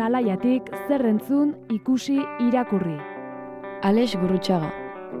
Talaiatik zer entzun, ikusi, irakurri. Alex Gurrutxaga.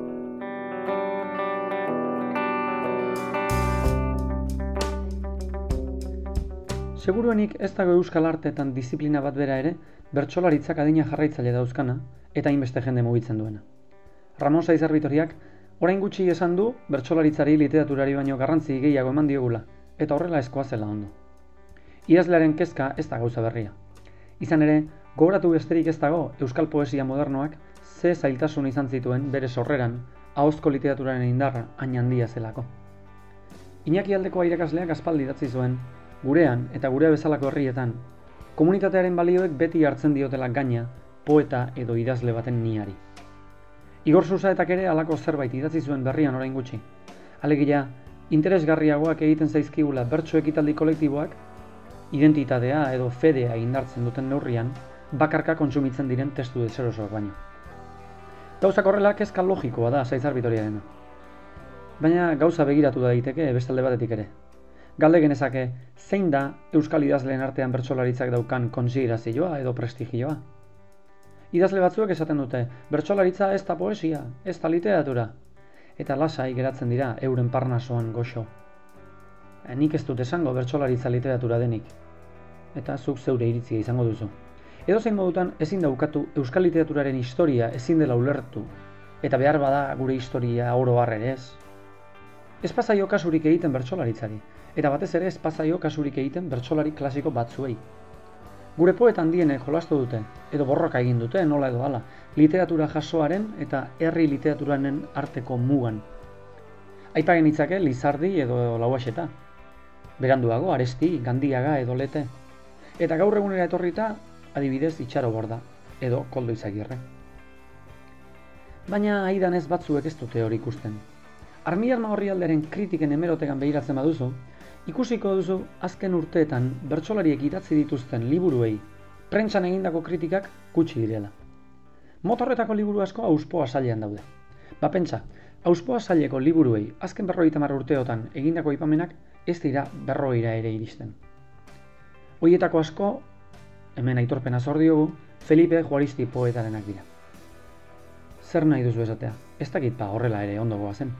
Seguruenik ez dago euskal arteetan disiplina bat bera ere, bertsolaritzak adina jarraitzaile dauzkana eta hainbeste jende mugitzen duena. Ramon Saizar Bitoriak orain gutxi esan du bertsolaritzari literaturari baino garrantzi gehiago eman diogula, eta horrela ezkoa zela ondo. Idazlearen kezka ez da gauza berria. Izan ere, gogoratu besterik ez dago euskal poesia modernoak ze zailtasun izan zituen bere sorreran ahozko literaturaren indarra hain handia zelako. Iñaki Aldekoa irakasleak aspaldi idatzi zuen, gurean eta gurea bezalako herrietan, komunitatearen balioek beti hartzen diotela gaina poeta edo idazle baten niari. Igor Susaetak ere halako zerbait idatzi zuen berrian orain gutxi. Alegia, interesgarriagoak egiten zaizkigula bertso ekitaldi kolektiboak, identitatea edo fedea indartzen duten neurrian, bakarka kontsumitzen diren testu deserosoak baino. Gauzak horrela kezka logikoa da Saizar Bitoriarena. Baina gauza begiratu daiteke beste alde batetik ere. Galde genezake, zein da euskal idazleen artean bertsolaritzak daukan kontsiderazioa edo prestigioa? Idazle batzuek esaten dute, bertsolaritza ez da poesia, ez da literatura, eta lasai geratzen dira euren parnasoan goxo. Nik ez dut esango bertsolaritza literatura denik, eta zuk zeure iritzia izango duzu. Edozein modutan ezin daukatu euskal literaturaren historia ezin dela ulertu, eta behar bada gure historia oro har ere ez. Ez pasaio kasurik egiten bertsolaritzari, eta batez ere ez pasaio kasurik egiten bertsolari klasiko batzuei. Gure poeta handienek jolastu dute, edo borroka egin dute, nola edo hala, literatura jasoaren eta herri literaturaren arteko mugan. Aipa genitzake Lizardi edo Lauaxeta, beranduago Aresti, Gandiaga edo Lete, eta gaur egunera etorrita adibidez Itxaroborda edo Koldo Izagirre. Baina aidan ez batzuek ez dute hori ikusten. Armiarma Orrialderen kritiken hemerotekan begiratzen baduzu, ikusiko duzu azken urteetan bertsolariek idatzi dituzten liburuei prentsan egindako kritikak gutxi direla. Motorretako liburu asko Auspoa sailean daude. Pentsa, Auspoa saileko liburuei azken 50 urteotan egindako aipamenak ez dira 40 ere iristen. Hoietako asko, hemen aitorpena zor diogu, Felipe Juaristi poetarenak dira. Zer nahi duzu esatea? Ez dakit horrela ere ondo goazen.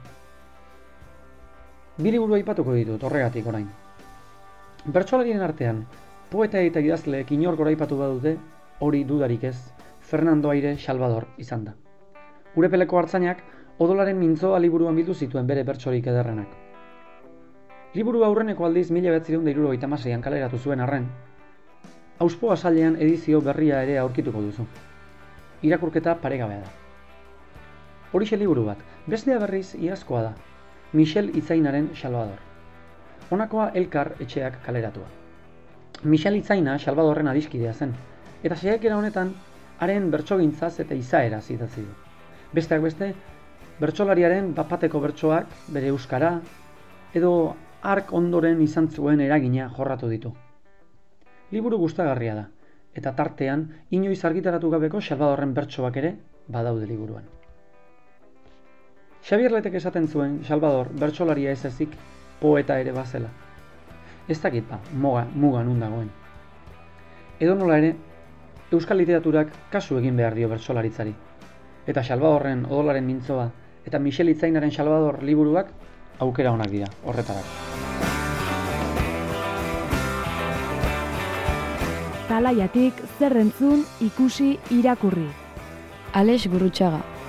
Bi liburu aipatuko ditut horregatik orain. Bertsolarien artean, poeta eta idazleek inor goraipatu badute, hori dudarik ez, Fernando Aire Salvador izan da. Urepeleko hartzainak Odolaren mintzoa liburuan bildu zituen bere bertsorik ederrenak. Liburu aurreneko aldiz 1976an kaleratu zuen arren, Auspoa sailean edizio berria ere aurkituko duzu. Irakurketa paregabea da. Horixe liburu bat, bestea berriz iazkoa da, Michel Itzainaren Salvador. Honakoa Elkar etxeak kaleratua. Michel Itzaina Salvadorren adiskidea zen, eta saiakera honetan haren bertsogintzaz eta izaeraz idatzi du. Besteak beste, bertsolariaren bapateko bertsoak, bere euskara, edo hark ondoren izan zuen eragina jorratu ditu. Liburu gustagarria da, eta tartean inoiz argitaratu gabeko Salvadorren bertsoak ere badaude liburuan. Xabier Letek esaten zuen Salvador bertsolaria ez ezik poeta ere bazela. Ez dakit muga nun dagoen. Edonola ere, euskal literaturak kasu egin behar dio bertsolaritzari. Eta Salvadorren Odolaren mintzoa eta Michel Itzainaren Salvador liburuak aukera onak dira horretarako. Talaiatik zer entzun, ikusi, irakurri. Alex Gurrutxaga.